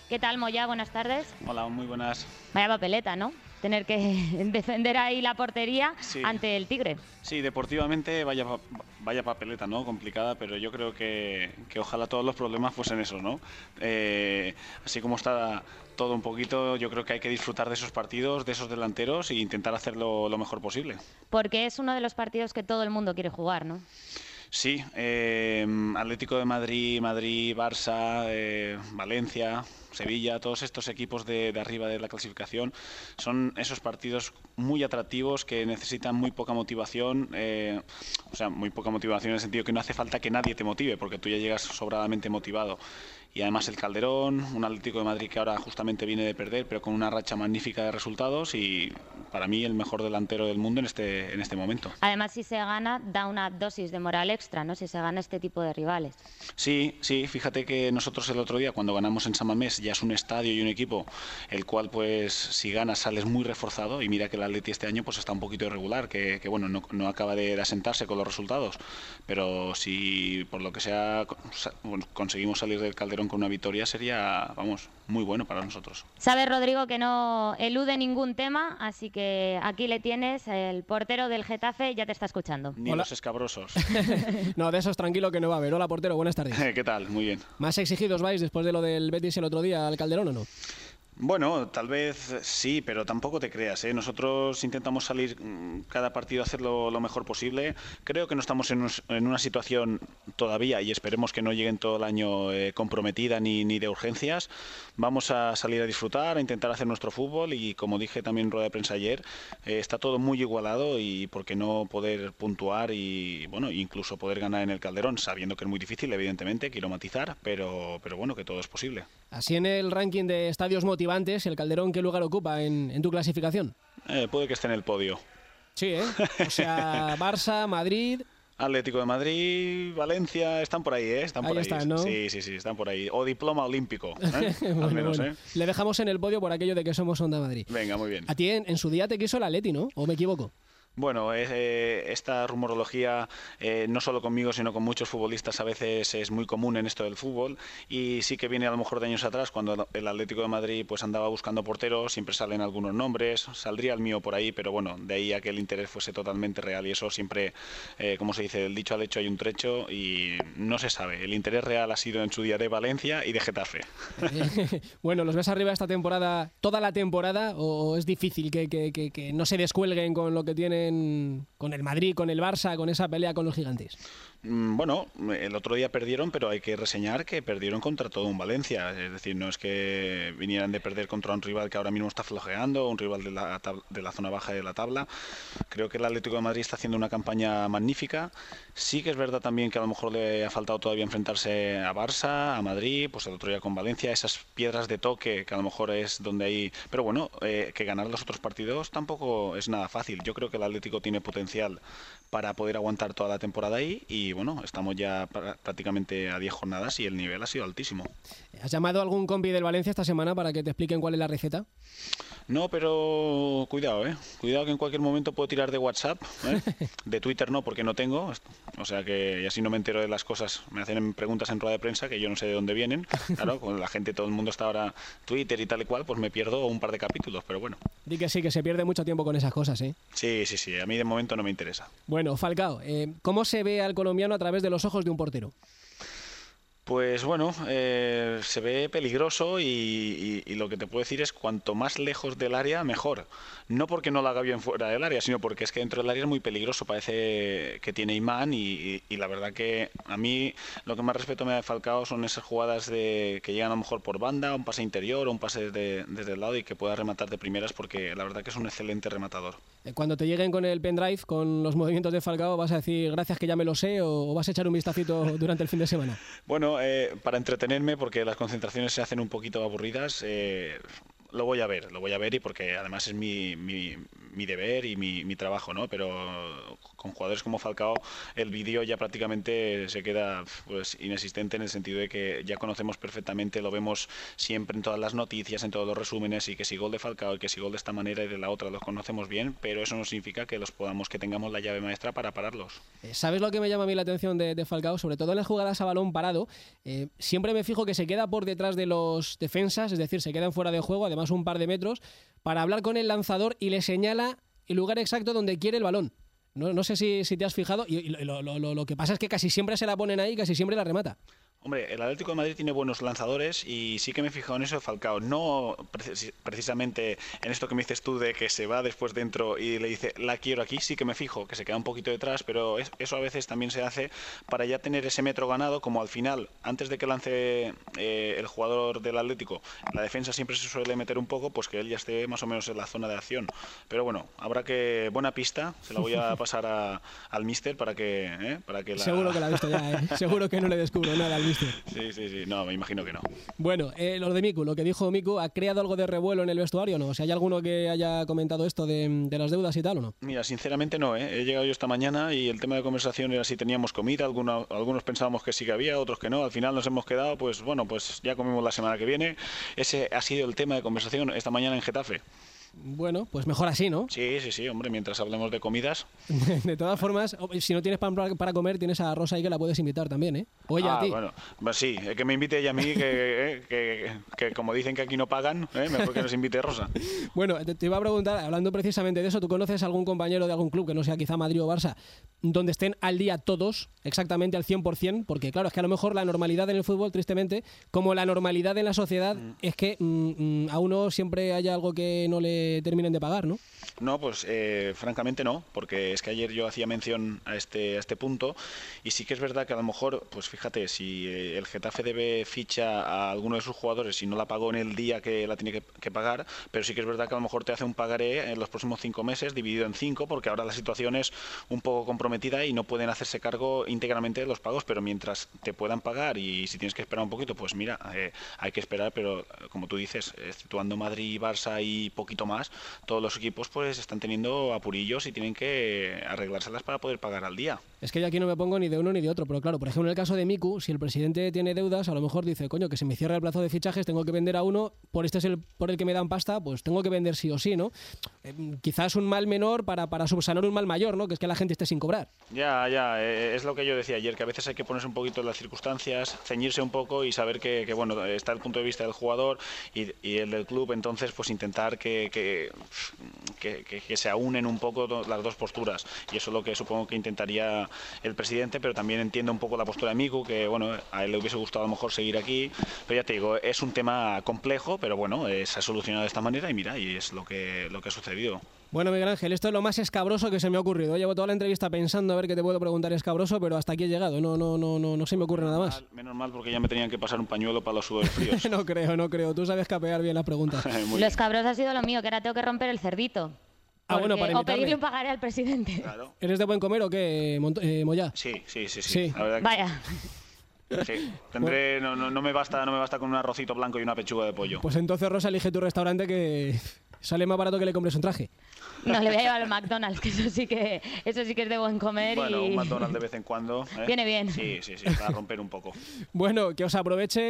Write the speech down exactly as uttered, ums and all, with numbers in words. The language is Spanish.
¿Qué tal, Moya? Buenas tardes. Hola, muy buenas. Vaya papeleta, ¿no? Tener que defender ahí la portería sí. ante el Tigre. Sí, deportivamente vaya, vaya papeleta, ¿no? Complicada, pero yo creo que, que ojalá todos los problemas fuesen esos, ¿no? Eh, así como está todo un poquito, yo creo que hay que disfrutar de esos partidos, de esos delanteros e intentar hacerlo lo mejor posible. Porque es uno de los partidos que todo el mundo quiere jugar, ¿no? Sí, eh, Atlético de Madrid, Madrid, Barça, eh, Valencia, Sevilla, todos estos equipos de, de arriba de la clasificación son esos partidos muy atractivos que necesitan muy poca motivación, eh, o sea, muy poca motivación en el sentido que no hace falta que nadie te motive porque tú ya llegas sobradamente motivado. Y además el Calderón, un Atlético de Madrid que ahora justamente viene de perder, pero con una racha magnífica de resultados y para mí el mejor delantero del mundo en este, en este momento. Además, si se gana, da una dosis de moral extra, ¿no? Si se gana este tipo de rivales. Sí, sí, fíjate que nosotros el otro día cuando ganamos en San Mamés ya es un estadio y un equipo el cual pues si ganas sales muy reforzado y mira que el Atleti este año pues está un poquito irregular, que, que bueno, no, no acaba de, de asentarse con los resultados, pero si por lo que sea bueno, conseguimos salir del Calderón con una victoria sería, vamos, muy bueno para nosotros. Sabes, Rodrigo, que no elude ningún tema, así que aquí le tienes, el portero del Getafe ya te está escuchando. Ni Hola. Los escabrosos. No, de esos tranquilo que no va a haber. Hola, portero, buenas tardes. ¿Qué tal? Muy bien. ¿Más exigidos vais después de lo del Betis el otro día al Calderón o no? Bueno, tal vez sí, pero tampoco te creas, ¿eh? Nosotros intentamos salir cada partido a hacerlo lo mejor posible. Creo que no estamos en, un, en una situación todavía, y esperemos que no lleguen todo el año eh, comprometida ni, ni de urgencias. Vamos a salir a disfrutar, a intentar hacer nuestro fútbol y, como dije también en rueda de prensa ayer, eh, está todo muy igualado y por qué no poder puntuar y, bueno, incluso poder ganar en el Calderón, sabiendo que es muy difícil, evidentemente, quiero matizar, pero, pero bueno, que todo es posible. Así en el ranking de estadios motivantes, ¿el Calderón qué lugar ocupa en, en tu clasificación? Eh, puede que esté en el podio. Sí, ¿eh? O sea, Barça, Madrid... Atlético de Madrid, Valencia, están por ahí, ¿eh? Están por ahí. ahí, Están, ¿no? Sí, sí, sí, están por ahí. O diploma olímpico, ¿eh? bueno, Al menos, bueno. ¿eh? Le dejamos en el podio por aquello de que somos Onda Madrid. Venga, muy bien. A ti en, en su día te quiso el Atleti, ¿no? ¿O me equivoco? Bueno, eh, esta rumorología eh, no solo conmigo sino con muchos futbolistas a veces es muy común en esto del fútbol y sí que viene a lo mejor de años atrás cuando el Atlético de Madrid pues andaba buscando porteros, siempre salen algunos nombres, saldría el mío por ahí, pero bueno, de ahí a que el interés fuese totalmente real y eso siempre, eh, como se dice, del dicho al hecho hay un trecho y no se sabe, el interés real ha sido en su día de Valencia y de Getafe. Bueno, ¿los ves arriba esta temporada, toda la temporada o es difícil que, que, que, que no se descuelguen con lo que tienen con el Madrid, con el Barça, con esa pelea con los gigantes? Bueno, el otro día perdieron, pero hay que reseñar que perdieron contra todo un Valencia. Es decir, no es que vinieran de perder contra un rival que ahora mismo está flojeando, un rival de la, de la zona baja de la tabla. Creo que el Atlético de Madrid está haciendo una campaña magnífica. Sí que es verdad también que a lo mejor le ha faltado todavía enfrentarse a Barça, a Madrid, pues el otro día con Valencia, esas piedras de toque que a lo mejor es donde hay... Pero bueno, eh, que ganar los otros partidos tampoco es nada fácil. Yo creo que el Atlético tiene potencial para poder aguantar toda la temporada ahí y bueno, estamos ya pr- prácticamente a diez jornadas y el nivel ha sido altísimo. ¿Has llamado a algún compi del Valencia esta semana para que te expliquen cuál es la receta? No, pero cuidado, ¿eh? Cuidado que en cualquier momento puedo tirar de WhatsApp, ¿eh? De Twitter no, porque no tengo, o sea que y así no me entero de las cosas. Me hacen preguntas en rueda de prensa que yo no sé de dónde vienen. Claro, con la gente, todo el mundo está ahora Twitter y tal y cual, pues me pierdo un par de capítulos, pero bueno. Di que sí, que se pierde mucho tiempo con esas cosas, ¿eh? Sí, sí, sí, a mí de momento no me interesa. Bueno, Falcao, eh, ¿cómo se ve al colombiano a través de los ojos de un portero? Pues bueno, eh, se ve peligroso y, y, y lo que te puedo decir es cuanto más lejos del área, mejor. No porque no lo haga bien fuera del área, sino porque es que dentro del área es muy peligroso. Parece que tiene imán y, y, y la verdad que a mí lo que más respeto me da de Falcao son esas jugadas de que llegan a lo mejor por banda, un pase interior o un pase desde, desde el lado y que pueda rematar de primeras porque la verdad que es un excelente rematador. Cuando te lleguen con el pendrive, con los movimientos de Falcao, ¿vas a decir gracias que ya me lo sé o vas a echar un vistacito durante el fin de semana? Bueno, eh, para entretenerme, porque las concentraciones se hacen un poquito aburridas, eh, lo voy a ver, lo voy a ver y porque además es mi, mi, mi deber y mi, mi trabajo, ¿no? Pero con jugadores como Falcao el vídeo ya prácticamente se queda pues inexistente en el sentido de que ya conocemos perfectamente, lo vemos siempre en todas las noticias, en todos los resúmenes, y que si gol de Falcao y que si gol de esta manera y de la otra los conocemos bien, pero eso no significa que los podamos, que tengamos la llave maestra para pararlos. ¿Sabes lo que me llama a mí la atención de, de Falcao? Sobre todo en las jugadas a balón parado, eh, siempre me fijo que se queda por detrás de los defensas, es decir, se quedan fuera de juego, además un par de metros, para hablar con el lanzador y le señala el lugar exacto donde quiere el balón. No, no sé si, si te has fijado, y, y lo, lo, lo, lo que pasa es que casi siempre se la ponen ahí y casi siempre la remata. Hombre, el Atlético de Madrid tiene buenos lanzadores y sí que me he fijado en eso de Falcao. No precisamente en esto que me dices tú de que se va después dentro y le dice la quiero aquí, sí que me fijo, que se queda un poquito detrás, pero eso a veces también se hace para ya tener ese metro ganado, como al final, antes de que lance eh, el jugador del Atlético, la defensa siempre se suele meter un poco, pues que él ya esté más o menos en la zona de acción. Pero bueno, habrá que... Buena pista, se la voy a pasar a, al míster para que... Eh, para que la... Seguro que la ha visto ya, ¿eh? Seguro que no le descubro nada al míster. Sí, sí, sí. No, me imagino que no. Bueno, eh, lo de Miku, lo que dijo Miku, ¿ha creado algo de revuelo en el vestuario o no? O sea, ¿hay alguno que haya comentado esto de, de las deudas y tal o no? Mira, sinceramente no, ¿eh? He llegado yo esta mañana y el tema de conversación era si teníamos comida, algunos, algunos pensábamos que sí que había, otros que no. Al final nos hemos quedado, pues bueno, pues ya comemos la semana que viene. Ese ha sido el tema de conversación esta mañana en Getafe. Bueno, pues mejor así, ¿no? Sí, sí, sí, hombre, mientras hablemos de comidas. De todas formas, si no tienes pan para comer, tienes a Rosa ahí que la puedes invitar también, ¿eh? O ella ah, a ti. Bueno, pues sí, que me invite ella a mí, que, eh, que, que como dicen que aquí no pagan, ¿eh? Mejor que nos invite Rosa. Bueno, te, te iba a preguntar, hablando precisamente de eso, ¿tú conoces algún compañero de algún club, que no sea quizá Madrid o Barça, donde estén al día todos, exactamente al cien por cien? Porque claro, es que a lo mejor la normalidad en el fútbol, tristemente, como la normalidad en la sociedad, mm. es que mm, a uno siempre haya algo que no le terminen de pagar, ¿no? No, pues eh, francamente no, porque es que ayer yo hacía mención a este, a este punto y sí que es verdad que a lo mejor, pues fíjate, si eh, el Getafe debe ficha a alguno de sus jugadores y no la pagó en el día que la tiene que, que pagar, pero sí que es verdad que a lo mejor te hace un pagaré en los próximos cinco meses dividido en cinco, porque ahora la situación es un poco comprometida y no pueden hacerse cargo íntegramente de los pagos, pero mientras te puedan pagar y si tienes que esperar un poquito, pues mira, eh, hay que esperar, pero como tú dices, exceptuando Madrid, Barça y poquito más, todos los equipos pues están teniendo apurillos y tienen que arreglárselas para poder pagar al día. Es que yo aquí no me pongo ni de uno ni de otro, pero claro, por ejemplo, en el caso de Miku, si el presidente tiene deudas, a lo mejor dice, coño, que se me cierra el plazo de fichajes, tengo que vender a uno, por este es el por el que me dan pasta, pues tengo que vender sí o sí, ¿no? Eh, quizás un mal menor para, para subsanar un mal mayor, ¿no? Que es que la gente esté sin cobrar. Ya, ya, eh, es lo que yo decía ayer, que a veces hay que ponerse un poquito en las circunstancias, ceñirse un poco y saber que, que bueno, está el punto de vista del jugador y, y el del club, entonces pues intentar que, que, que, que, que se aúnen un poco las dos posturas, y eso es lo que supongo que intentaría el presidente, pero también entiendo un poco la postura de Miku, que bueno, a él le hubiese gustado a lo mejor seguir aquí, pero ya te digo, es un tema complejo, pero bueno, eh, se ha solucionado de esta manera y mira, y es lo que, lo que ha sucedido. Bueno, Miguel Ángel, esto es lo más escabroso que se me ha ocurrido. Llevo toda la entrevista pensando a ver qué te puedo preguntar escabroso, pero hasta aquí he llegado. No, no, no, no, no se me ocurre nada más. Menos mal, menos mal porque ya me tenían que pasar un pañuelo para los sudores fríos. No creo, no creo. Tú sabes capear bien las preguntas. Lo escabroso ha sido lo mío, que ahora tengo que romper el cerdito. Ah, bueno, para o invitarle. pedirle un pagaré al presidente. Claro. ¿Eres de buen comer o qué, Mont- eh, Moyá? Sí, sí, sí, sí. Sí. La verdad que Vaya. sí. Tendré, no, no, no me basta, no me basta con un arrocito blanco y una pechuga de pollo. Pues entonces, Rosa, elige tu restaurante que sale más barato que le compres un traje. No, le voy a llevar al McDonald's, que eso sí que, eso sí que es de buen comer. Bueno, y... un McDonald's de vez en cuando. ¿eh? Viene bien. Sí, sí, sí, para romper un poco. Bueno, que os aproveche.